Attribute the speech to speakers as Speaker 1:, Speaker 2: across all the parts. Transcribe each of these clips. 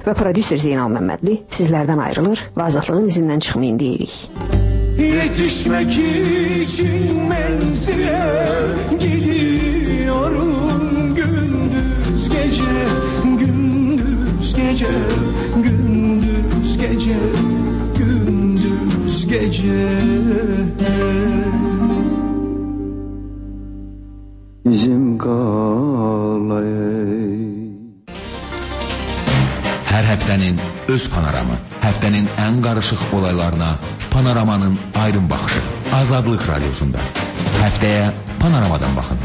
Speaker 1: və prodüser Zeynal Məmmədli sizlərdən ayrılır və azadlığın izindən çıxmayın deyirik.
Speaker 2: Yetişmek için menzile gidiyorum gündüz gece, gündüz gece, gündüz gece, gündüz gece. Bizim qalay.
Speaker 3: Hər həftənin öz panoramı, həftənin ən qarışıq olaylarına Panoramanın ayrım baxışı. Azadlıq Radyosunda. Həftəyə Panoramadan baxın.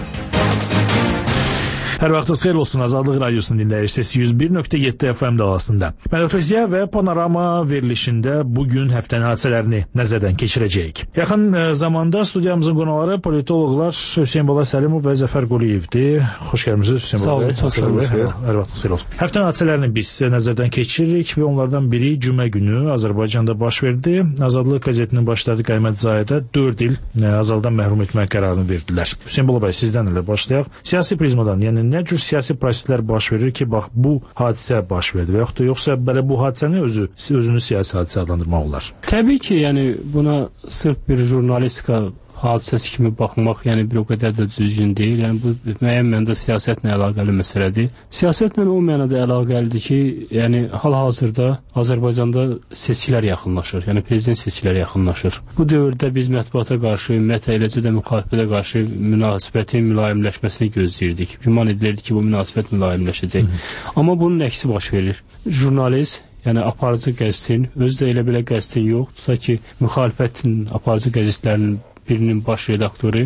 Speaker 4: Hər vaxtınız xeyir olsun. Azadlıq Radyosu'nu dinləyirsiniz 101.7 FM dalasında. Mən Ötreziya və Panorama verilişində bugün həftənin hadisələrini nəzərdən keçirəcəyik. Yaxın zamanda studiyamızın qonaqları politologlar Hüseyin Bala Səlimov və Zəfər Quliyevdir. Xoş gəlmişsiniz Hüseyin Bala. Sağ olun. Hər vaxtınız xeyir olsun. Həftənin hadisələrini biz nəzərdən keçiririk və onlardan biri cümə günü Azərbaycanda baş verdi. Azadlıq qəzetinin başladığı Qiymətzadə 4 il azaldan məhrum etmək qərarını verdilər. Hüseyin Bala bəy, sizdən elə başlayaq. Siyasi prizmadan, yəni nə cür siyasi proseslər baş verir ki, bax bu hadisə baş verdi və yoxsa belə bu hadisəni özünü siyasi hadisə adlandırmaq olar?
Speaker 5: Təbii ki, yəni buna sırf bir jurnalistika hadisəsi kimi baxmaq, yəni bir o qədər də düzgün deyil. Yəni bu müəyyən mənada siyasətlə əlaqəli məsələdir. Siyasətlə o mənada əlaqəlidir ki, yəni hal-hazırda Azərbaycanda seçkilər yaxınlaşır. Yəni prezident seçkiləri yaxınlaşır. Bu dövrdə biz mətbuata qarşı, ümumiyyətlə eləcə də müxalifətə qarşı münasibətin mülayimləşməsini gözləyirdik. Güman edilirdi ki, bu münasibət mülayimləşəcək. Amma bunun əksi baş verir. Jurnalist, yəni aparıcı qəzetin, özü də elə belə qəzetin yox, tutaq ki, müxalifətin aparıcı qəzetlərinin birinin baş redaktoru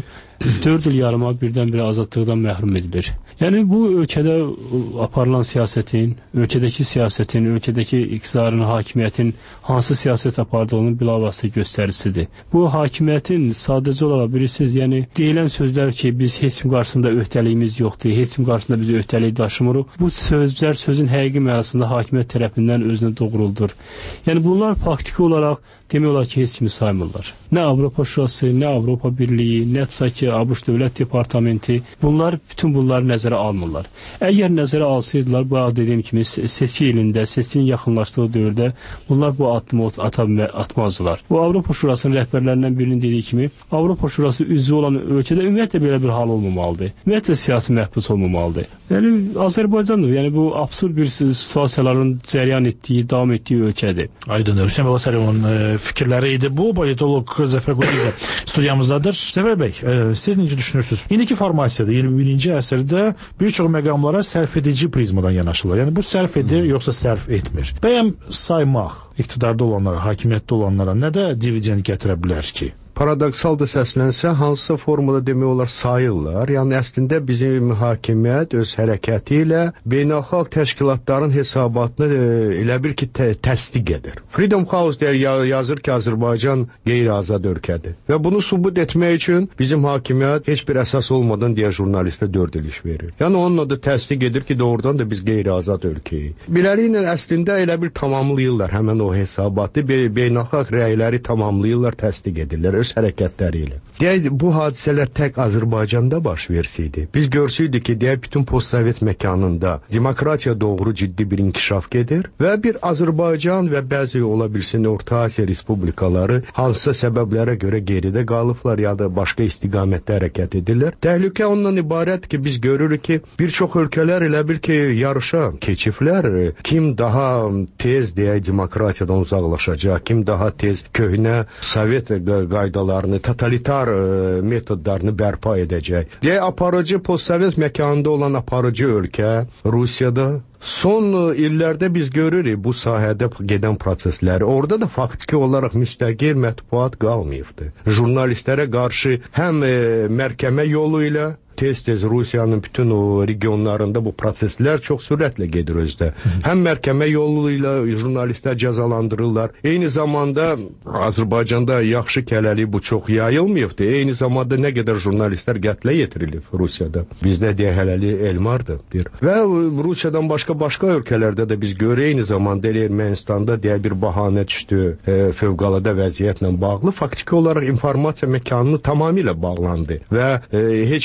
Speaker 5: 4 il yarıma birdən-birə azadlıqdan məhrum edilir. Yəni bu ölkədə aparılan siyasətin, ölkədəki siyasətin, ölkədəki iqtidarın, hakimiyyətin hansı siyasət apardığının bilavasitə göstəricisidir. Bu hakimiyyətin sadəcə olaraq bilirsiniz, yəni deyilən sözlər ki, biz heç kim qarşısında öhdəliyimiz yoxdur, heç kim qarşısında biz öhdəlik daşımırıq. Bu sözlər sözün həqiqi mənasında hakimiyyət tərəfindən özünə doğruldur. Yəni bunlar faktiki olaraq demək olar ki, heç kimi saymırlar. Nə Avropa Şurası, nə Avropa Birliyi, nə tutaq ki, ABŞ Dövlət Departamenti bütün bunları nəzərə almırlar. Əgər nəzərə alsaydılar, bu dediyim kimi seçki ilində, seçkinin yaxınlaşdığı dövrdə bunlar bu addımı atmazdılar. Bu Avropa Şurasının rəhbərlərindən birinin dediyi kimi, Avropa Şurası üzvü olan ölkədə ümumiyyətlə belə bir hal olmamalıdır. Ümumiyyətlə siyasi məhbus olmamalıdır. Yəni Azərbaycandır. Yəni bu absurd bir situasiyaların cəryan etdiyi, davam etdiyi ölkədir.
Speaker 4: Aydındır. Hüseyin Bala Səlimovun fikirləri idi bu. Politolog Zəfər Quliyev studiyamızdadır. Zəfər bəy, siz necə düşünürsünüz? İndiki formasiyada, 21-ci əsrdə bir çox məqamlara sərf edici prizmadan yanaşırlar. Yəni bu sərf edir, yoxsa sərf etmir? Bəyəm saymaq iqtidarda olanlara, hakimiyyətdə olanlara nə də dividend gətirə bilər ki?
Speaker 6: Paradoksal da səslənsə, hansısa formada demək olar sayırlar. Yəni əslində bizim hakimiyyət öz hərəkəti ilə beynəlxalq təşkilatların hesabatını elə bir ki təsdiq edir. Freedom House yazır ki, Azərbaycan qeyri-azad ölkədir. Və bunu sübut etmək üçün bizim hakimiyyət heç bir əsas olmadan deyə jurnalistə 4 il iş verir. Yəni onunla da təsdiq edir ki, doğrudan da biz qeyri-azad ölkəyik. Beləliklə əslində elə bir tamamlayırlar həmin o hesabatı, beynəlxalq rəyləri tamamlayırlar, təsdiq edirlər öz hərəkətləri ilə. Deyək, bu hadisələr tək Azərbaycanda baş versiydi. Biz görsəydik ki, deyək, bütün postsovet məkanında demokratiya doğru ciddi bir inkişaf gedir və bir Azərbaycan və bəzi ola bilsin Orta Asiya respublikaları hansısa səbəblərə görə geridə qalıblar ya da başqa istiqamətdə hərəkət edirlər. Təhlükə ondan ibarət ki, biz görürük ki, bir çox ölkələr elə bil ki, yarışa keçiblər. Kim daha tez deyək demokratiyadan uzaqlaşacaq, kim daha tez köhnə sovet qaydalarını, totalitar metodlarını bərpa edəcək. Deyək, aparıcı postsovet məkanında olan aparıcı ölkə Rusiyada son illərdə biz görürük bu sahədə gedən prosesləri. Orada da faktiki olaraq müstəqil mətbuat qalmayıbdır. Jurnalistlərə qarşı həm məhkəmə yolu ilə tez-tez Rusiyanın bütün o regionlarında bu proseslər çox sürətlə gedir özdə. Həm məhkəmə yolu ilə jurnalistlər cəzalandırırlar. Eyni zamanda Azərbaycanda yaxşı kələli bu çox yayılmayıbdır. Eyni zamanda nə qədər jurnalistlər qətlə yetirilib Rusiyada. Bizdə deyə hələli Elmardır. Və Rusiyadan başqa ölkələrdə də biz görürük, eyni zamanda Ermənistanda deyə bir bahanə düşdü fövqəladə vəziyyətlə bağlı. Faktiki olaraq informasiya məkanını tamamilə bağlandı və heç kəs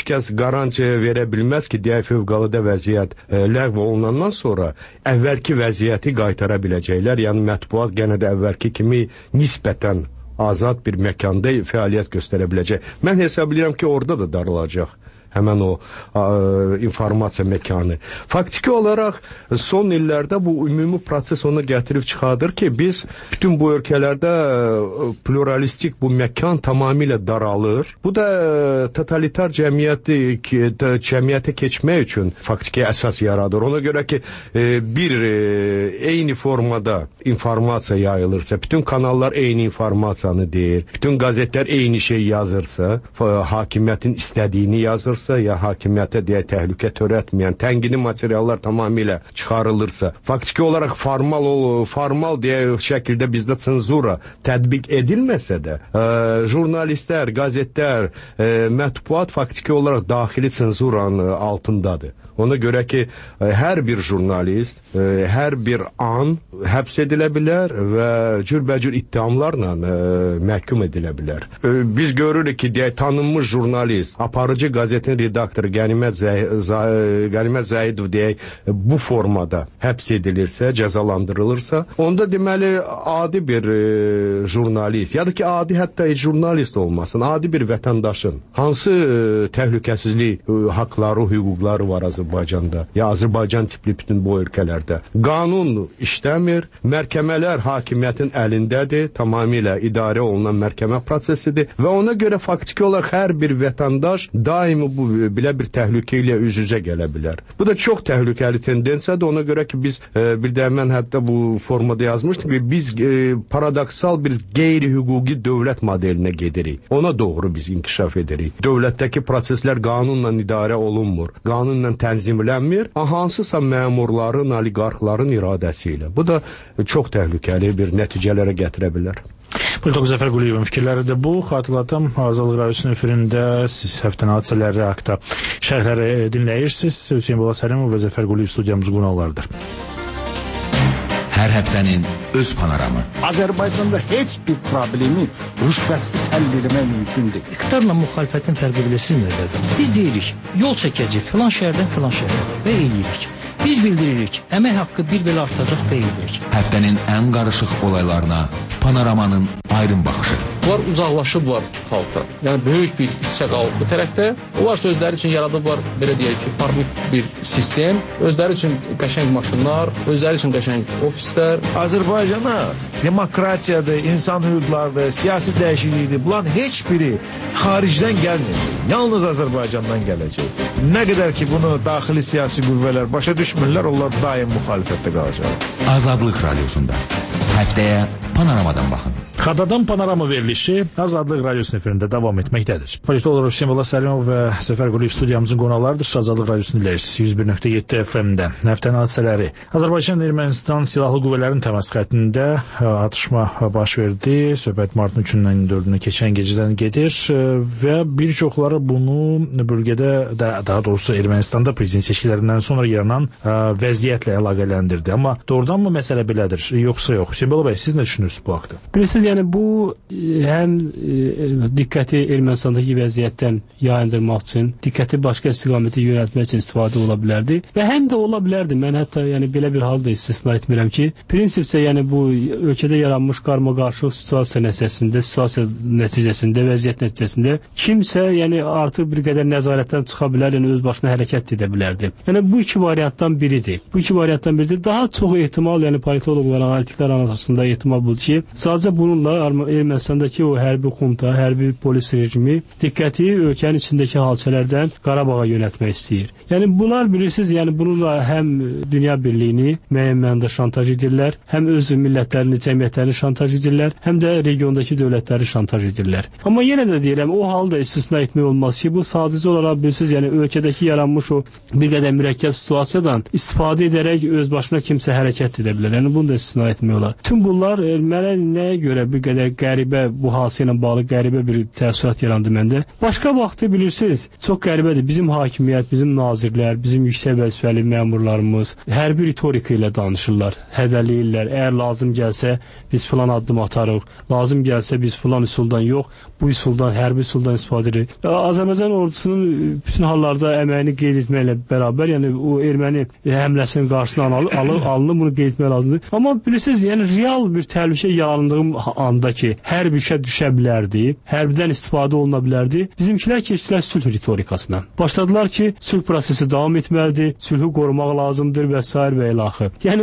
Speaker 6: qarant verə bilməz ki, deyək fövqəladə vəziyyət ləğv olunandan sonra əvvəlki vəziyyəti qaytara biləcəklər. Yəni mətbuat yenə də əvvəlki kimi nisbətən azad bir məkanda fəaliyyət göstərə biləcək. Mən hesablayıram ki, orada da daralacaq həmən o informasiya məkanı. Faktiki olaraq son illərdə bu ümumi proses onu gətirib çıxardır ki, biz bütün bu ölkələrdə pluralistik bu məkan tamamilə daralır. Bu da totalitar cəmiyyətə keçmək üçün faktiki əsas yaradır. Ona görə ki, bir eyni formada informasiya yayılırsa, bütün kanallar eyni informasiyanı deyir, bütün qəzetlər eyni şey yazırsa, hakimiyyətin istədiyini yazırsa, ya hakimiyyətə deyə təhlükə törətməyən tənqidi materiallar tamamilə çıxarılırsa, faktiki olaraq formal deyə şəkildə bizdə senzura tətbiq edilməsə də, jurnalistlər, qəzetlər, mətbuat faktiki olaraq daxili senzuranın altındadır. Ona görə ki, hər bir jurnalist, hər bir an həbs edilə bilər və cürbəcür ittihamlarla məhkum edilə bilər. Biz görürük ki, tanınmış jurnalist, aparıcı qəzetin redaktoru Qənimət Zahidov deyək, bu formada həbs edilirsə, cəzalandırılırsa, onda deməli adi bir jurnalist, ya da ki, adi hətta jurnalist olmasın, adi bir vətəndaşın hansı təhlükəsizlik haqları, hüquqları var Azərbaycanda, ya Azərbaycan tipli bütün bu ölkələrdə. Qanun işləmir, məhkəmələr hakimiyyətin əlindədir, tamamilə idarə olunan məhkəmə prosesidir və ona görə faktiki olaraq hər bir vətəndaş daimi bu belə bir təhlükə ilə üz-üzə gələ bilər. Bu da çox təhlükəli tendensiyadır. Ona görə ki, biz bir də mən hətta bu formada yazmışdım ki, biz paradoksal bir qeyri-hüquqi dövlət modelinə gedirik. Ona doğru biz inkişaf edirik. Dövlətdəki proseslər qanunla idarə olunmur, qanunla tənzimlənmir, hansısa məmurların, oliqarxların iradəsi ilə. Bu da çox təhlükəli bir nəticələrə gətirə bilər.
Speaker 4: Politolog Zəfər Quliyevin fikirləri də bu. Xatırladım, Azadlıq Radiosunun efirində siz həftənin hadisələri haqda şərhləri dinləyirsiniz. Hüseyin Bolasəlimov və Zəfər Quliyev studiyamız qonaqlarıdır.
Speaker 3: Hər həftənin öz panoramı.
Speaker 7: Azərbaycanda heç bir problemi rüşvətsiz həll etmək mümkün deyil.
Speaker 8: İqtidarla müxalifətin fərqi bilirsiniz nədir? Biz deyirik, yol çəkəcək filan şəhərdən filan şəhərə və eləyirik. Biz bildiririk, əmək haqqı bir belə artacaq və edirik.
Speaker 3: Həftənin ən qarışıq olaylarına panoramanın ayrım baxışı.
Speaker 9: Bunlar uzaqlaşıblar xalqdan. Yəni böyük bir hissə qalıb bu tərəfdə. Onlar özləri üçün yaradıblar, belə deyək ki, parlament bir sistem, özləri üçün qəşəng maşınlar, özləri üçün qəşəng ofislər.
Speaker 10: Azərbaycana demokratiyadır, insan hüquqlarıdır, siyasi dəyişiklikdir. Bunların heç biri xaricdən gəlməyəcək. Yalnız Azərbaycandan gələcək. Nə qədər ki, bunu daxili siyasi qüvvələr başa düşmürlər, onlar daim müxalifətdə qalacaq.
Speaker 3: Azadlıq Radiosunda həftəyə panoramadan baxın.
Speaker 4: Xadadan panorama verilişi Azadlıq Radiosunun efirində davam etməkdədir. Politolog Hüseyin Bolasəlimov və Zəfər Quliyev studiyamızın qonaqlarıdır. Azadlıq Radiosunu dinləyirsiniz 101.7 FM-də. Həftənin hadisələri. Azərbaycan-Ermənistan silahlı qüvvələrin təmas xəttində atışma baş verdi. Söhbət martın 3-dən 4-ünə keçən gecədən gedir və bir çoxları bunu bölgədə, daha doğrusu Ermənistanda prezident seçkilərindən sonra yaranan vəziyyətlə əlaqələndirdi. Amma doğrudanmı məsələ belədir, yoxsa yox? Hüseyin Bola bəy, siz nə düşünürsünüz bu haqda?
Speaker 5: Bilirsiniz, yəni bu həm diqqəti Ermənistandakı vəziyyətdən yayındırmaq üçün, diqqəti başqa istiqamətə yönəltmək üçün istifadə ola bilərdi və həm də ola bilərdi. Mən hətta belə bir halda istisna etmirəm ki, prinsipcə yəni bu ölkədə yaranmış qarmaqarışıq situasiya nəticəsində, vəziyyət nəticəsində kimsə yəni artıq bir qədər nəzarətdən çıxa bilər, yəni öz başına hərəkət edə bilərdi. Yəni bu iki variantdan biridir. Daha çox ehtimal, yəni politoloqlar, analitiklər arasında ehtimal budur ki, sadəcə bununla Ermənistandakı o hərbi xunta, hərbi polis rejimi diqqəti ölkənin içindəki hadisələrdən Qarabağa yönəltmək istəyir. Yəni bunlar bilirsiniz, yəni bununla həm dünya birliyini müəyyən mənada şantaj edirlər, həm öz millətlərini, cəmiyyətlərini şantaj edirlər, həm də regiondakı dövlətləri şantaj edirlər. Amma yenə də deyirəm, o halda istisna etmək olmaz ki, bu sadəcə olaraq bilirsiniz, yəni ölkədəki yaranmış o bir qədər mürəkkəb situasiyadan istifadə edərək öz başına kimsə hərəkət edə bilər. Yəni bunu da istisna etmək olar. Tüm bunlar mənə nəyə görə bir qədər qəribə, bu hadisi ilə bağlı qəribə bir təəssürat yarandı məndə. Başqa vaxtı bilirsiniz, çox qəribədir. Bizim hakimiyyət, bizim nazirlər, bizim yüksək vəzifəli məmurlarımız hərbi ritorika ilə danışırlar, hədələyirlər. Əgər lazım gəlsə biz filan addım atarıq, lazım gəlsə biz filan üsuldan yox, bu üsuldan, hərbi üsuldan istifadə edirik. Azərbaycan ordusunun bütün hallarda əməyini qeyd etməklə bərabər, yəni o erməni həmləsinin qarşısına alınır, bunu qeyd etmək lazımdır. Amma bilirsiniz, yəni real bir təhlükə yalandığım anda ki, hərb işə düşə bilərdi, hərbdən istifadə oluna bilərdi, bizimkilər keçdilər sülh ritorikasına. Başladılar ki, sülh prosesi davam etməlidir, sülhü qorumaq lazımdır və s. və ilaxı. Yəni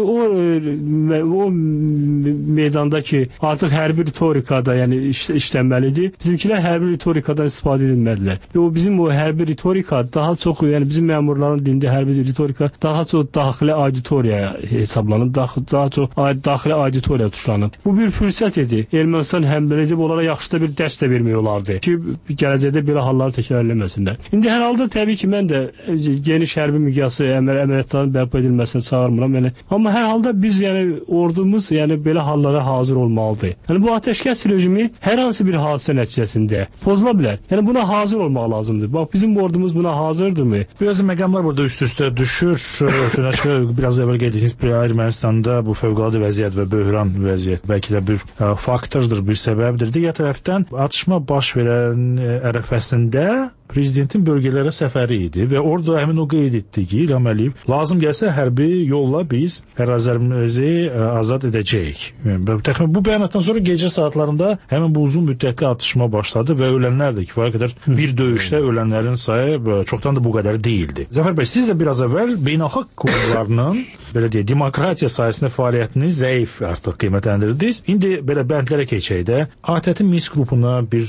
Speaker 5: o meydanda ki, artıq hərbi ritorikada yəni işlənməlidir, bizimkilər hərbi ritorikadan istifadə edilmədilər. Və o bizim o hərbi ritorika daha çox, yəni bizim məmurların dilində hərbi ritorika daha çox daxili auditoriyaya hesablanıb, daha çox daxili auditoriyaya tuşlanıb. Bu bir fürsət idi. Ermənistan həmlə edib onlara yaxşı da bir dərs də vermək olardı ki, gələcəkdə belə halları təkrar eləməsinlər. İndi hər halda təbii ki, mən də geniş hərbi miqyası əməliyyatların bərpa edilməsini çağırmıram. Yəni, amma hər halda biz, yəni ordumuz, yəni belə hallara hazır olmalıdır. Yəni bu atəşkəs rejimi hər hansı bir hadisə nəticəsində pozula bilər. Yəni buna hazır olmaq lazımdır. Bax bizim ordumuz buna hazırdırmı?
Speaker 4: Biraz məqamlar burada üst-üstə düşür. Biraz əvvəl qeyd etdiniz, Ermənistanda bu fövqəladə vəziyyət və böhran vəziyyət bəlkə də bir faktordur, bir səbəbdir. Digər tərəfdən atışma baş verən ərəfəsində prezidentin bölgələrə səfəri idi və orada həmin o qeyd etdi ki, İlham Əliyev lazım gəlsə hərbi yolla biz ərazilərimizi azad edəcəyik. Bu bəyanatdan sonra gecə saatlarında həmin bu uzun müddətli atışma başladı və ölənlər də kifayət qədər bir döyüşdə ölənlərin sayı çoxdan da bu qədər deyildi. Zəfər bəy, siz də biraz əvvəl beynəlxalq qurumlarının belə deyək, demokratiya sayəsində fəaliyyətini zəif artıq qiymətləndirdiniz. İndi belə bəndlərə keçək də, ATƏT-in Minsk qrupuna bir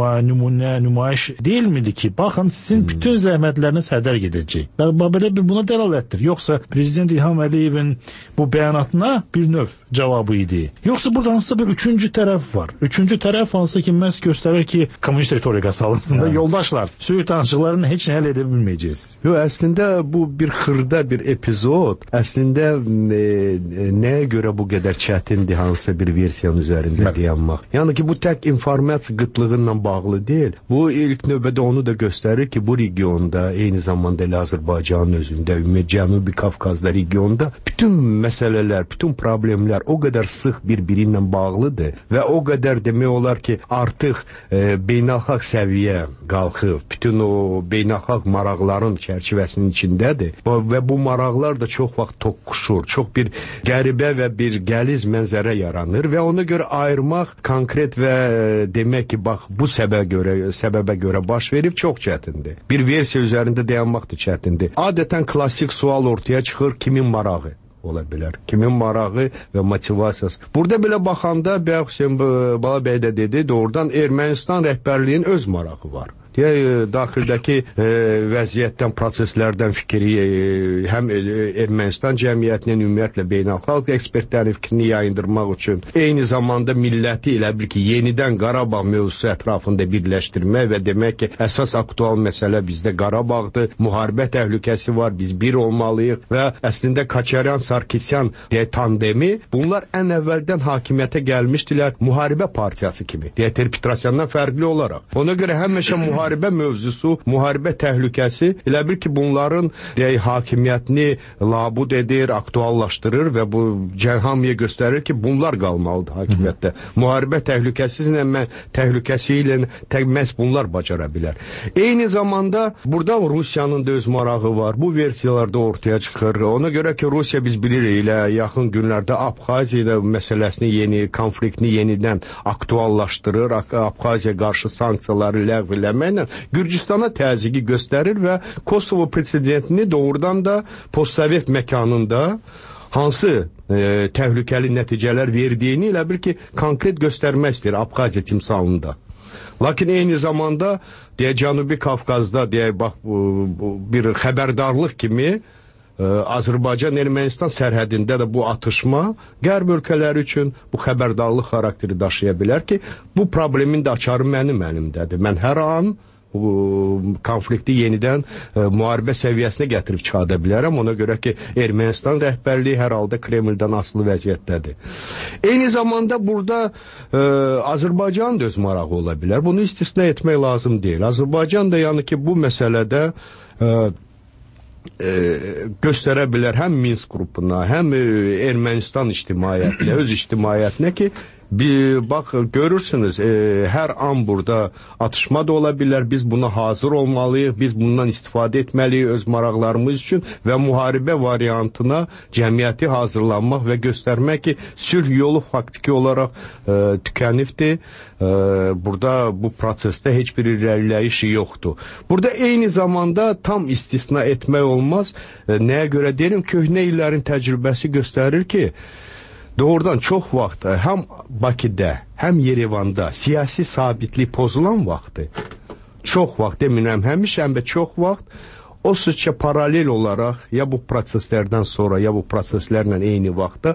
Speaker 4: nümayiş deyilmiydi ki, baxın sizin bütün zəhmətləriniz hədər gedəcək. Belə bir buna dəlalətdir. Yoxsa Prezident İlham Əliyevin bu bəyanatına bir növ cavabı idi. Yoxsa burada hansısa bir üçüncü tərəf var. Üçüncü tərəf hansı ki, məhz göstərir ki, kommunist ritorikası alınsında yoldaşlar, sülh danışıqlarını heç nə həll edə bilməyəcəksiniz.
Speaker 6: Yox, əslində bu bir xırda bir epizod. Əslində nəyə görə bu qədər çətindir hansısa bir versiyanın üzərində dayanmaq? Yəni ki, bu tək informasiya qıtlığı ilə bağlı deyil. Bu ilk növbədə onu da göstərir ki, bu regionda, eyni zamanda elə Azərbaycanın özündə, ümumiyyətlə Cənubi Qafqazda regionda bütün məsələlər, bütün problemlər o qədər sıx bir-biri ilə bağlıdır və o qədər demək olar ki, artıq beynəlxalq səviyyə qalxıb, bütün o beynəlxalq maraqların çərçivəsinin içindədir və bu maraqlar da çox vaxt toqquşur, çox bir qəribə və bir qəliz mənzərə yaranır və ona görə ayırmaq konkret və demək ki, bax, bu səbəbə görə baş verib çox çətindir. Bir versiya üzərində dayanmaq da çətindir. Adətən klassik sual ortaya çıxır, kimin marağı ola bilər? Kimin marağı və motivasiyası? Burada belə baxanda, Hüseyn Bala bəy də dedi, doğrudan Ermənistan rəhbərliyinin öz marağı var. Daxildəki vəziyyətdən, proseslərdən fikri, həm Ermənistan cəmiyyətinin ümumiyyətlə beynəlxalq ekspertlərin fikrini yayındırmaq üçün, eyni zamanda milləti elə bil ki, yenidən Qarabağ mövzusu ətrafında birləşdirmək və demək ki, əsas aktual məsələ bizdə Qarabağdır, müharibə təhlükəsi var, biz bir olmalıyıq və əslində Koçaryan-Sarkisyan tandemi, bunlar ən əvvəldən hakimiyyətə gəlmişdilər müharibə partiyası kimi, interpretasiyandan fərqli olaraq. Ona görə həmişə müharibə mövzusu, müharibə təhlükəsi elə bil ki, bunların hakimiyyətini labud edir, aktuallaşdırır və bu hamıya göstərir ki, bunlar qalmalıdır hakimiyyətdə. Müharibə təhlükəsi ilə məhz bunlar bacara bilər. Eyni zamanda burada Rusiyanın da öz marağı var. Bu versiyalarda ortaya çıxır. Ona görə ki, Rusiya biz bilirik ilə yaxın günlərdə Abxaziya məsələsini, konfliktini yenidən aktuallaşdırır. Abxaziya qarşı sanksiyaları ləğv eləməklə Gürcüstana təzyiqi göstərir və Kosovo prezidentini doğrudan da postsovet məkanında hansı təhlükəli nəticələr verdiyini elə bil ki, konkret göstərmək istəyir Abxaziya timsalında. Lakin eyni zamanda Cənubi Qafqazda bir xəbərdarlıq kimi Azərbaycan-Ermənistan sərhədində də bu atışma qərb ölkələri üçün bu xəbərdarlıq xarakteri daşıya bilər ki, bu problemin də açarı mənim əlimdədir. Mən hər an bu konflikti yenidən müharibə səviyyəsinə gətirib çıxarda bilərəm. Ona görə ki, Ermənistan rəhbərliyi hər halda Kremldən asılı vəziyyətdədir. Eyni zamanda burada Azərbaycan da öz marağı ola bilər. Bunu istisna etmək lazım deyil. Azərbaycan da yəni ki, bu məsələdə göstərə bilər həm Minsk qrupuna, həm Ermənistan ictimaiyyətinə, öz ictimaiyyətinə ki, bax, görürsünüz, hər an burada atışma da ola bilər, biz buna hazır olmalıyıq, biz bundan istifadə etməliyik öz maraqlarımız üçün və müharibə variantına cəmiyyəti hazırlanmaq və göstərmək ki, sülh yolu faktiki olaraq tükənibdir. Burada bu prosesdə heç bir irəliləyiş yoxdur. Burada eyni zamanda tam istisna etmək olmaz. Nəyə görə deyirəm, köhnə illərin təcrübəsi göstərir ki, doğrudan çox vaxt həm Bakıda, həm Yerevanda siyasi sabitlik pozulan vaxtı, çox vaxt, demirəm həmişə, həm də çox vaxt o sözcə paralel olaraq ya bu proseslərdən sonra, ya bu proseslərlə eyni vaxtda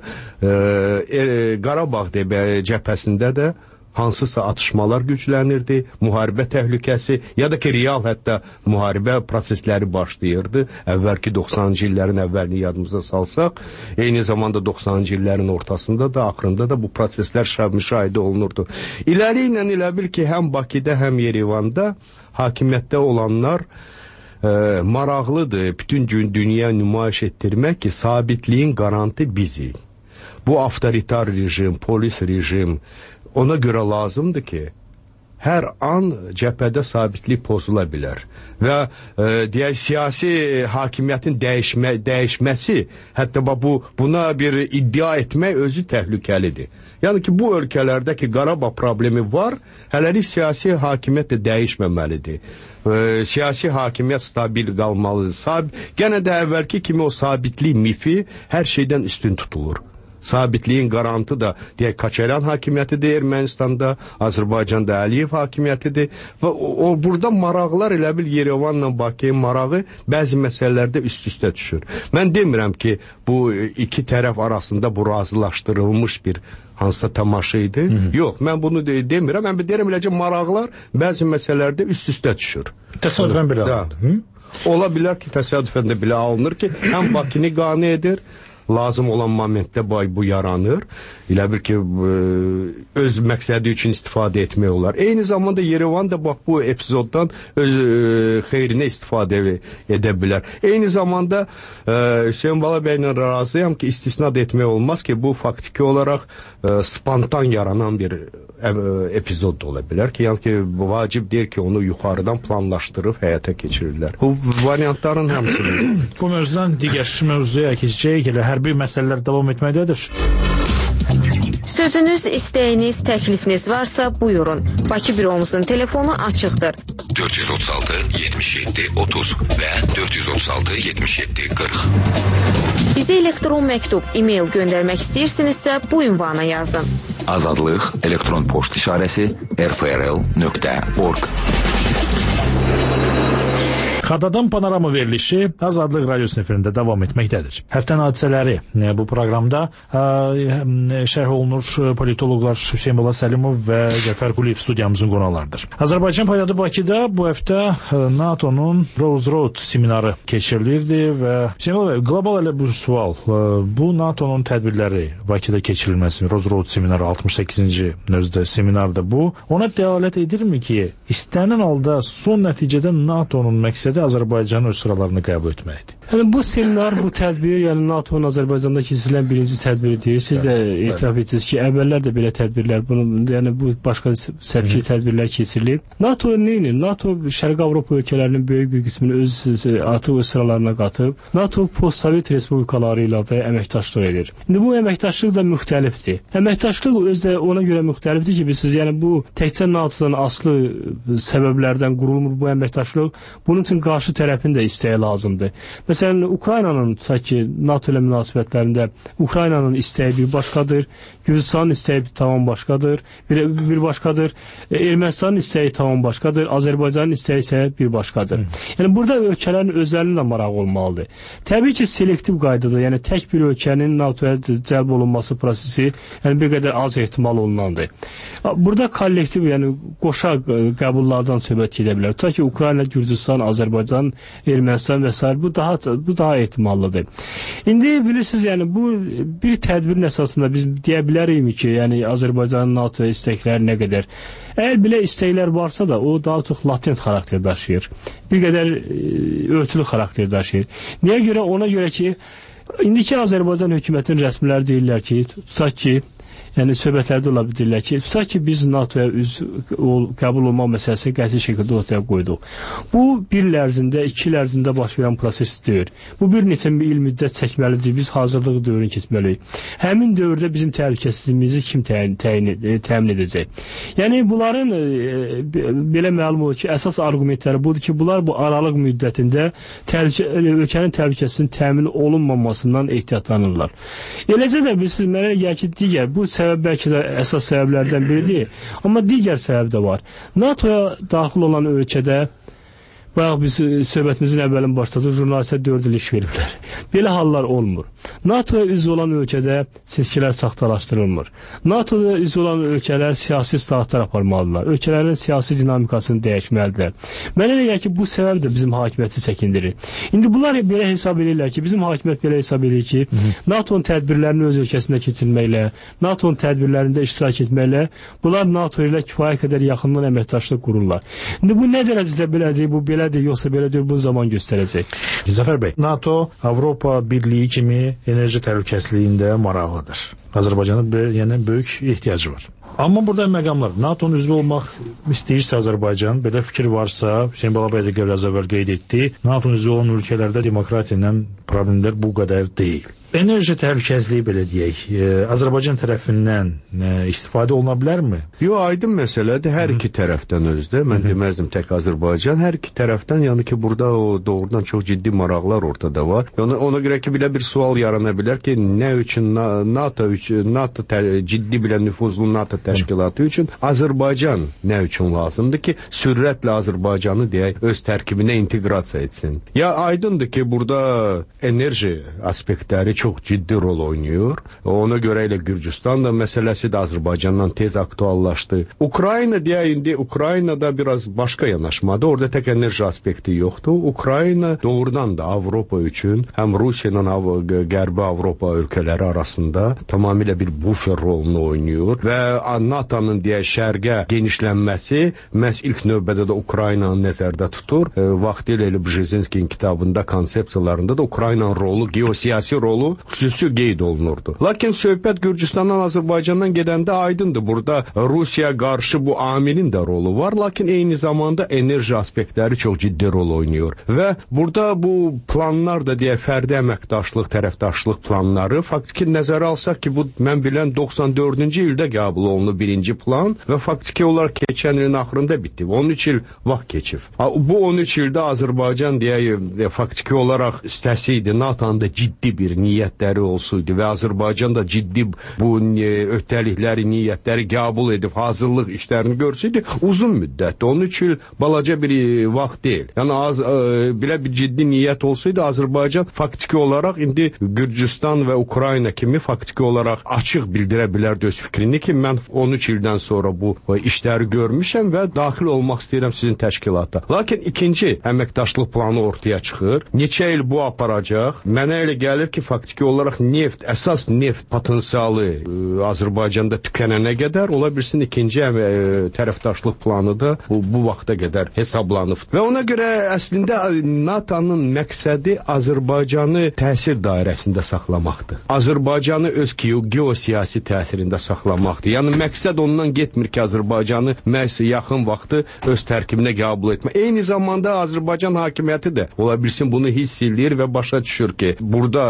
Speaker 6: Qarabağ cəbhəsində də hansısa atışmalar güclənirdi, müharibə təhlükəsi, ya da ki, real hətta müharibə prosesləri başlayırdı. Əvvəlki 90-cı illərin əvvəlini yadımıza salsaq, eyni zamanda 90-cı illərin ortasında da, axırında da bu proseslər müşahidə olunurdu. İləri ilə elə bil ki, həm Bakıda, həm Yerevanda hakimiyyətdə olanlar maraqlıdır bütün dünya nümayiş etdirmək ki, sabitliyin qarantı bizik. Bu avtoritar rejim, polis rejim, ona görə lazımdır ki, hər an cəbhədə sabitlik pozula bilər və deyək, siyasi hakimiyyətin dəyişməsi, hətta buna bir iddia etmək özü təhlükəlidir. Yəni ki, bu ölkələrdəki Qarabağ problemi var, hələlik siyasi hakimiyyət də dəyişməməlidir. Siyasi hakimiyyət stabil qalmalıdır. Gənə də əvvəlki kimi o sabitlik mifi hər şeydən üstün tutulur. Sabitliyin qarantı da deyək, Koçaryan hakimiyyətidir Ermənistanda, Azərbaycanda Əliyev hakimiyyətidir və burada maraqlar elə bil Yerevanla Bakıya marağı bəzi məsələlərdə üst-üstə düşür. Mən demirəm ki, bu iki tərəf arasında bu razılaşdırılmış bir hansısa tamaşa idi. Yox, mən bunu demirəm. Mən deyirəm eləcə maraqlar bəzi məsələlərdə üst-üstə düşür.
Speaker 4: Təsadüfən belə alınır.
Speaker 6: Ola bilər ki, təsadüfən də belə alınır ki, həm Bakını qane edir, lazım olan momentdə bu yaranır. Elə bir ki, öz məqsədi üçün istifadə etmək olar. Eyni zamanda Yerevan da bax, bu epizoddan öz xeyrinə istifadə edə bilər. Eyni zamanda Hüseyin Bala bəylə razıyam ki, istisna da etmək olmaz ki, bu faktiki olaraq spontan yaranan bir epizod da ola bilər ki, yəni ki, vacib deyir ki, onu yuxarıdan planlaşdırıb həyata keçirirlər. Bu variantların hamısını.
Speaker 4: Bu mövzudan digər mövzuya keçəcəyik, elə hərbi məsələlər davam etməkdədir.
Speaker 1: Sözünüz, istəyiniz, təklifiniz varsa buyurun. Bakı büromuzun telefonu açıqdır.
Speaker 3: 436 77 30 və 436 77 40.
Speaker 1: Bizə elektron məktub, e-mail göndərmək istəyirsinizsə bu ünvana yazın.
Speaker 3: Azadlıq elektron poçt işarəsi rfrl.org.
Speaker 4: Xadadan Panorama verilişi Azadlıq Radiosu efirində davam etməkdədir. Həftənin hadisələri bu proqramda şərh olunur politoloqlar Hüseyin Bala Səlimov və Zəfər Quliyev studiyamızın qonaqlarıdır. Azərbaycan paytaxtı Bakıda bu həftə NATO-nun Rose Road seminarı keçirilirdi və Hüseyin Bala, qlobal elə bir sual. Bu NATO-nun tədbirləri Bakıda keçirilməsi, Rose Road seminarı 68-ci növdə seminarda bu. Ona dəlalət edirmi ki, istənilən halda son nəticədə NATO-nun məqsədi Azərbaycanın öz sıralarını qəbul etməkdir?
Speaker 5: Yəni, bu seminar, bu tədbir, yəni NATO-nun Azərbaycanda keçirilən birinci tədbiridir. Siz də etiraf etdiniz ki, əvvəllər də belə tədbirlər, yəni bu başqa səbki tədbirlər keçirilib. NATO neyini? NATO Şərqi Avropa ölkələrinin böyük bir qismini öz sıralarına qatıb. NATO post-Sovet respublikaları ilə də əməkdaşlıq edir. İndi bu əməkdaşlıq da müxtəlifdir. Əməkdaşlıq özdə ona görə müxtəlifdir ki, bilirsiniz, yəni bu təkcə NATO-dan aslı səbəblərdən qurulmur bu əməkdaşlıq. Bunun üçün qarşı tərəfin də istəyi lazımdır. Məsələn, Ukraynanın NATO ilə münasibətlərində Ukraynanın istəyi bir başqadır, Gürcüstanın istəyi tamam başqadır, bir başqadır, Ermənistanın istəyi tamam başqadır, Azərbaycanın istəyi isə bir başqadır. Yəni burada ölkələrin özlərinin də marağı olmalıdır. Təbii ki, selektiv qaydada, yəni tək bir ölkənin NATO-ya cəlb olunması prosesi bir qədər az ehtimal olunandır. Burada kollektiv, yəni qoşa qəbullardan söhbət gedə bilər. Ta ki, Ukrayna, Gürcüstan, Azərbaycan, Ermənistan və s. bu daha ehtimallıdır. İndi bilirsiniz, yəni bu bir tədbirin əsasında biz deyə bilərik ki, yəni Azərbaycanın NATO-ya istəkləri nə qədər. Əgər belə istəklər varsa da, o daha çox latent xarakter daşıyır. Bir qədər örtülü xarakter daşıyır. Niyə görə? Ona görə ki, indiki Azərbaycan hökumətinin rəsmiləri deyirlər ki, tutaq ki, yəni söhbətlərdə ola bilirlər ki, tutaq ki, biz NATO-ya qəbul olmaq məsələsini qəti şəkildə ortaya qoyduq. Bu, bir il ərzində, 2 il ərzində baş verən proses deyir. Bu, bir neçə il müddət çəkməlidir. Biz hazırlığı dövrünü keçməliyik. Həmin dövrdə bizim təhlükəsizliyimizi kim təmin edəcək? Yəni, bunların belə məlum olur ki, əsas argumentləri budur ki, bunlar bu aralıq müddətində ölkənin təhlükəsizliyinin təmin olunmamasından ehtiyatlanırlar. Eləcə də biz mənə gəlir ki, digər, bu səbəb bəlkə də əsas səbəblərdən biridir. Amma digər səbəb də var. NATO-ya daxil olan ölkədə, bayaq biz söhbətimizin əvvəlin başladı, jurnalistə 4 il iş veriblər. Belə hallar olmur. NATO-ya üzv olan ölkədə seçkilər saxtalaşdırılmır. NATO-ya üzv olan ölkələr siyasi islahatlar aparmalıdırlar. Ölkələrin siyasi dinamikasını dəyişməlidirlər. Mənə elə gəlir ki, bu səbəb də bizim hakimiyyəti çəkindirir. İndi bunlar belə hesab edirlər ki, bizim hakimiyyət belə hesab edir ki, NATO-nun tədbirlərini öz ölkəsində keçirməklə, NATO-nun tədbirlərində iştirak etməklə, bunlar NATO ilə kifayət qədər yaxından əməkdaşlıq qururlar. İndi bu nə dərəcədə belədir, bu belədir, yoxsa belədir, bu zaman göstərəcək.
Speaker 4: Zəfər bəy, NATO Avropa Birliyi kimi enerji təhlükəsizliyində maraqlıdır. Azərbaycanın böyük ehtiyacı var. Amma burada məqamlar, NATO-nun üzvü olmaq istəyirsə Azərbaycan, belə fikir varsa, Hüseyin Balabəy də biraz əvvəl qeyd etdi, NATO-nun üzvü olan ölkələrdə demokratiya ilə problemlər bu qədər deyil. Enerji təhlükəsizliyi belə deyək, Azərbaycan tərəfindən istifadə oluna bilərmi?
Speaker 6: Yox, aydın məsələdir, hər iki tərəfdən özdə. Mən deməzdim tək Azərbaycan, hər iki tərəfdən, yəni ki, burada o doğrudan çox ciddi maraqlar ortada var. Ona görə ki, belə bir sual yarana bilər ki, nə üçün NATO ciddi bilən nüfuzlu NATO təşkilatı üçün Azərbaycan nə üçün lazımdır ki, sürətlə Azərbaycanı deyək, öz tərkibinə inteqrasiya etsin. Ya aydındır ki, burada enerji aspektləri çox ciddi rol oynayır. Ona görə elə Gürcüstan da məsələsi də Azərbaycandan tez aktuallaşdı. Ukrayna deyək, indi Ukraynada biraz başqa yanaşmadır. Orada tək enerji aspekti yoxdur. Ukrayna doğrudan da Avropa üçün həm Rusiya ilə Qərbi Avropa ölkələri arasında tamamilə bir bufer rolunu oynayır və NATO-nun deyək şərqə genişlənməsi məhz ilk növbədə də Ukraynanı nəzərdə tutur. Vaxtilə elə Bjezinskinin kitabında, konsepsiyalarında da Ukraynanın rolu, geosiyasi rolu xüsusi qeyd olunurdu. Lakin söhbət Gürcüstandan, Azərbaycandan gedəndə aydındır. Burada Rusiya qarşı bu amilin də rolu var, lakin eyni zamanda enerji aspektləri çox ciddi rol oynayır. Və burada bu planlar da deyək, fərdi əməkdaşlıq, tərəfdaşlıq planları faktiki nəzərə alsaq ki, bu mən bilən 94-cü ildə qəbul olundu birinci plan və faktiki olaraq keçən ilin axırında bitdi. 13 il vaxt keçib. Bu 13 ildə Azərbaycan deyək, faktiki olaraq istəsiydi NATO-nun da ciddi bir niyyətləri olsaydı və Azərbaycan da ciddi bu öhdəlikləri, niyyətləri qəbul edib hazırlıq işlərini görsəydi, uzun müddətdir. 13 il balaca bir vaxt deyil. Yəni belə bir ciddi niyyət olsaydı Azərbaycan faktiki olaraq indi Gürcüstan və Ukrayna kimi faktiki olaraq açıq bildirə bilərdi öz fikrini ki, mən 13 ildən sonra bu işləri görmüşəm və daxil olmaq istəyirəm sizin təşkilata. Lakin ikinci əməkdaşlıq planı ortaya çıxır. Neçə il bu aparacaq? Mənə elə gəlir ki, faktiki olaraq əsas neft potensialı Azərbaycanda tükənənə qədər ola bilsin ikinci tərəfdaşlıq planı da bu vaxta qədər hesablanıb. Və ona görə əslində NATO-nun məqsədi Azərbaycanı təsir dairəsində saxlamaqdır. Azərbaycanı öz geosiyasi təsirində saxlamaqdır. Yəni məqsəd ondan getmir ki, Azərbaycanı məhz yaxın vaxtı öz tərkibinə qəbul etmə. Eyni zamanda Azərbaycan hakimiyyəti də ola bilsin bunu hiss edir və başa düşür ki, burada enerji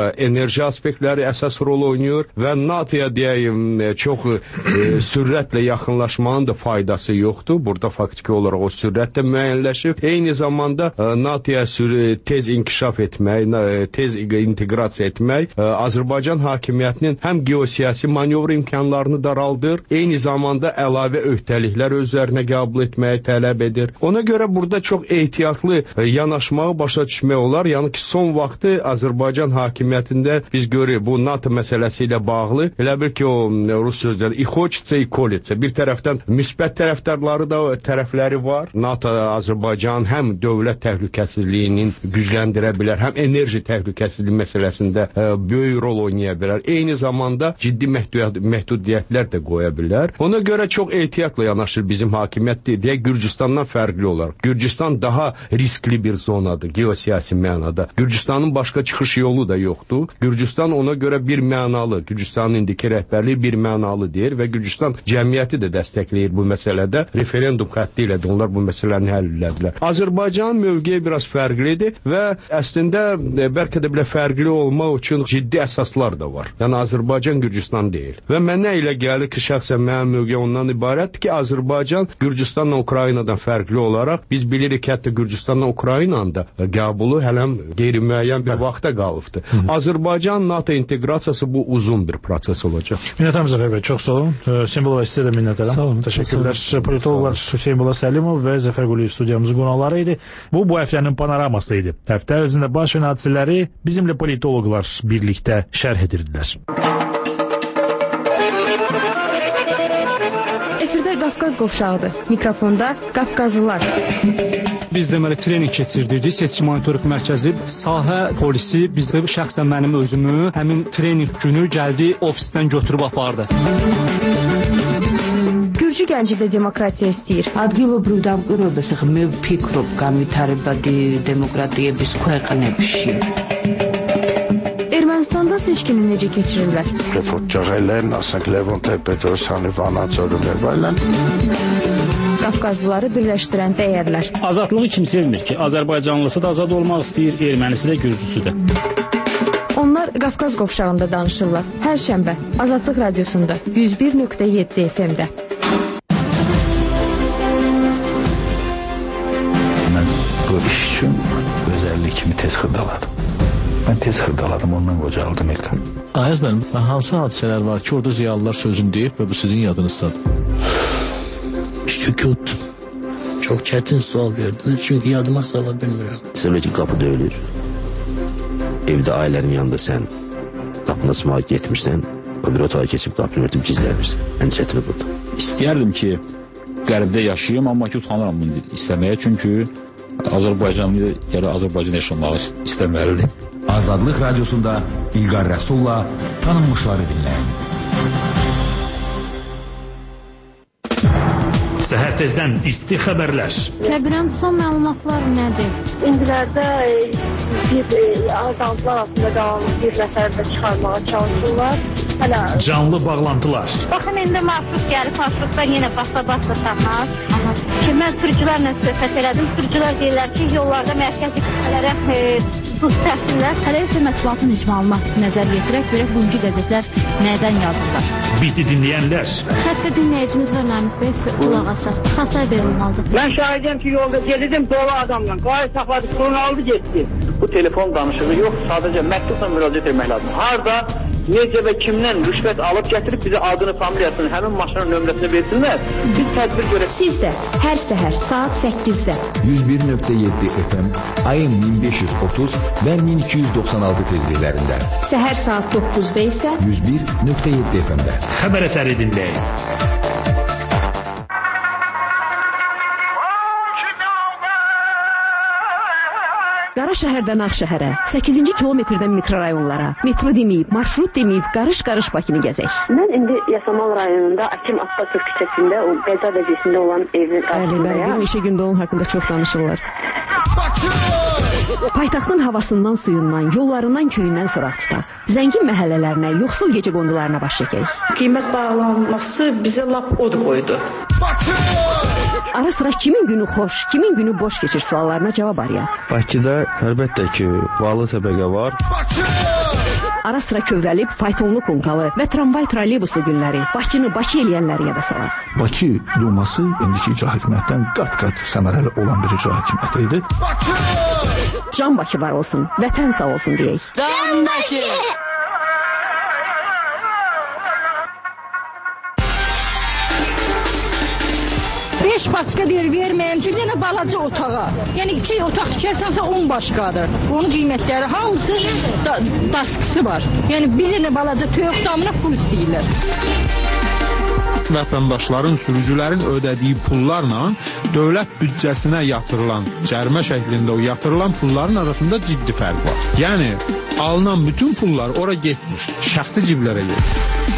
Speaker 6: enerji aspektləri əsas rol oynayır və NATO-ya deyəyim çox sürətlə yaxınlaşmanın da faydası yoxdur. Burada faktiki olaraq o sürət də müəyyənləşib. Eyni zamanda NATO-ya tez inkişaf etmək, tez inteqrasiya etmək Azərbaycan hakimiyyətinin həm geosiyasi manevr imkanlarını daraldır, eyni zamanda əlavə öhdəliklər özlərinə qəbul etməyi tələb edir. Ona görə burada çox ehtiyatlı yanaşmağı başa düşmək olar. Yəni ki, son vaxtı Azərbaycan hakimiyyətində biz görürük bu NATO məsələsi ilə bağlı. Elə bil ki, o rus sözləri "İxoçitsə, İkolitsə". Bir tərəfdən müsbət tərəfdarları da tərəfləri var. NATO Azərbaycan həm dövlət təhlükəsizliyinin gücləndirə bilər, həm enerji təhlükəsizliyi məsələsində böyük rol oynaya bilər. Eyni zamanda ciddi məhdudiyyətlər də qoya bilər. Ona görə çox ehtiyatla yanaşır bizim hakimiyyət deyə Gürcüstandan fərqli olaraq. Gürcüstan daha riskli bir zonadır geosiyasi mənada. Gürcüstanın başqa çıxış yolu da yoxdur. Gürcüstan ona görə bir mənalı, Gürcüstanın indiki rəhbərliyi bir mənalı deyir və Gürcüstan cəmiyyəti də dəstəkləyir bu məsələdə. Referendum xətti ilə də onlar bu məsələni həll edilər. Azərbaycanın mövqeyi biraz fərqlidir və əslində bəlkə də belə fərqli olmaq üçün ciddi əsaslar da var. Yəni Azərbaycan Gürcüstan deyil. Və mənə elə gəlir ki, şəxsən mənim mövqeyim ondan ibarətdir ki, Azərbaycan Gürcüstanla Ukraynadan fərqli olaraq biz bilirik ki, hətta Gürcüstanla Ukraynanın da qəbulu hələm qeyri-müəyyən bir vaxta qalıbdır. Azərbaycan NATO inteqrasiyası bu uzun bir proses olacaq.
Speaker 4: Minnətəm Zəfər bəy, çox sağ olun. Hüseyn Bula sizə də minnətəm.
Speaker 5: Sağ olun.
Speaker 4: Təşəkkürlər. Politologlar Hüseyn Bula Səlimov və Zəfər Quliyev studiyamızın qonaqları idi. Bu həftənin panoraması idi. Həftə ərzində baş verən hadisələri bizimlə politologlar birlikdə şərh edirdilər.
Speaker 11: Efirdə Qafqaz qovşağıdır. Mikrofonda Qafqazlılar.
Speaker 12: Biz deməli trening keçirdirdik. Seçki monitorinq mərkəzi, sahə polisi bizdə şəxsən mənim özümü həmin trening günü gəldi ofisdən götürüb apardı.
Speaker 11: Gürcü gənci də demokratiya istəyir.
Speaker 13: ადგილობრივ დამკვირვებელს მე ვფიქრობ განვითარებადი დემოკრატიების ქვეყნებში.
Speaker 11: Ermənistanda seçkini necə keçirirlər?
Speaker 14: Reformçılar, asaq Levon Petrosyanı vanaçorlar var.
Speaker 11: Qafqazlıları birləşdirən dəyərlər.
Speaker 5: Azadlığı kim sevmir ki? Azərbaycanlısı da azad olmaq istəyir, ermənisi də, gürcüsü də.
Speaker 11: Onlar Qafqaz qovşağında danışırlar. Hər şənbə Azadlıq Radiosunda 101.7 FM-də.
Speaker 15: Mən bu iş üçün özəllikimi tez xırdaladım. Mən tez xırdaladım, ondan qocaldım İlkan.
Speaker 9: Ayaz mənim, hansı hadisələr var ki, orada ziyalılar sözünü deyib və bu sizin yadınızdadır?
Speaker 16: Sükut. Çok çetin sual verdiniz çünkü yadıma sala bilmiyorum.
Speaker 17: Sevəcək qapı döyülür. Evdə ailənin yanında sən qapına smağa getmirsən, o bir otağa keçib qapını örtüb gizlənirsən. Ən çətini burada.
Speaker 18: İstəyərdim ki, qərbdə yaşayayım, amma ki, utanıram bunu istəməyə, çünki Azərbaycanlı ya Azərbaycan yaşamağı istəməlidir.
Speaker 3: Azadlıq Radiosunda İlqar Rəsulla tanınmışları dinləyin.
Speaker 4: Səhər tezdən isti xəbərlər.
Speaker 19: Təqrən son məlumatlar nədir?
Speaker 20: İndilərdə bir azaltılar altında qalan bir nəfər də çıxarmağa çalışırlar.
Speaker 4: Canlı bağlantılar.
Speaker 20: Baxın, indi marşrut gəlib, marşrutdan yenə basa-basa tapmaz. Ki, mən sürücülərlə söhbət elədim. Sürücülər deyirlər ki, yollarda mərkəzi qüsələrə buz təsinlər.
Speaker 19: Hələ isə mətbuatın icmalına nəzər yetirək, görək bugünkü qəzetlər nədən yazırlar.
Speaker 4: Bizi dinləyənlər.
Speaker 19: Xəttə dinləyicimiz var Namik Bəy, qulaq asaq. Xəsər belə olmalıdır.
Speaker 21: Mən şahidəm ki, yolda gedirdim dolu adamla. Qayı saxladı, kurunu aldı, getdi.
Speaker 22: Bu telefon danışığı yox, sadəcə məktubla müraciət etmək lazım. Harada, necə və kimdən rüşvət alıb gətirib bizə adını, familiyasını, həmin maşının nömrəsini versinlər. Biz tədbir görək.
Speaker 11: Siz də hər səhər saat 8-də
Speaker 3: 101.7 FM, ayın 1530 və 1296 tezliklərində.
Speaker 11: Səhər saat 9-da isə
Speaker 3: 101.7 FM-də.
Speaker 4: Xəbər əsəri dinləyin.
Speaker 23: Qara şəhərdən Ağşəhərə, 8-ci kilometrdən mikrorayonlara, metro deməyib, marşrut deməyib, qarış-qarış Bakını gəzək.
Speaker 20: Mən indi Yasamal rayonunda Akim Abbasov küçəsində, o Qəza bölgəsində olan evin qarşısındayam.
Speaker 23: Bəli, bir neçə gündə onun haqqında çox danışırlar. Paytaxtın havasından, suyundan, yollarından, köyündən soraq tutaq. Zəngin məhəllələrinə, yoxsul gecə qondularına baş çəkək.
Speaker 24: Qiymət bağlanması bizə lap od qoydu.
Speaker 23: Ara sıra kimin günü xoş, kimin günü boş keçir suallarına cavab arayaq.
Speaker 15: Bakıda əlbəttə ki, varlı təbəqə var.
Speaker 23: Ara sıra kövrəlib faytonlu konkalı və tramvay trolleybuslu günləri, Bakını Bakı eləyənləri yada salaq.
Speaker 15: Bakı Duması indiki icra hakimiyyətdən qat-qat səmərəli olan bir icra hakimiyyəti idi.
Speaker 23: Can Bakı var olsun, vətən sağ olsun deyək.
Speaker 2: Can Bakı!
Speaker 7: Beş başqa deyir, verməyəm ki, yenə balaca otağa. Yəni 2 otaq tikərsənsə 10 başqadır. Onun qiymətləri hamısı daskısı var. Yəni bir dənə balaca toyuq damına pul istəyirlər.
Speaker 8: Vətəndaşların, sürücülərin ödədiyi pullarla dövlət büdcəsinə yatırılan, cərimə şəklində o yatırılan pulların arasında ciddi fərq var. Yəni alınan bütün pullar ora getmiş, şəxsi ciblərə getmiş.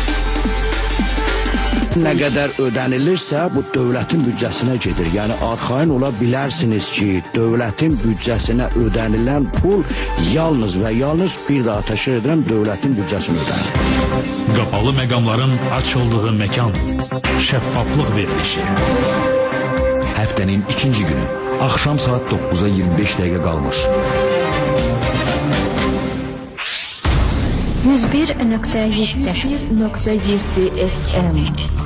Speaker 17: Nə qədər ödənilirsə, bu dövlətin büdcəsinə gedir. Yəni, arxayın ola bilərsiniz ki, dövlətin büdcəsinə ödənilən pul yalnız və yalnız bir daha təşkil edirəm dövlətin büdcəsinə ödənir.
Speaker 4: Qapalı məqamların açıldığı məkan, şəffaflıq verilişi.
Speaker 3: Həftənin ikinci günü, axşam saat 9-a 25 dəqiqə qalmış.
Speaker 2: 101.7 FM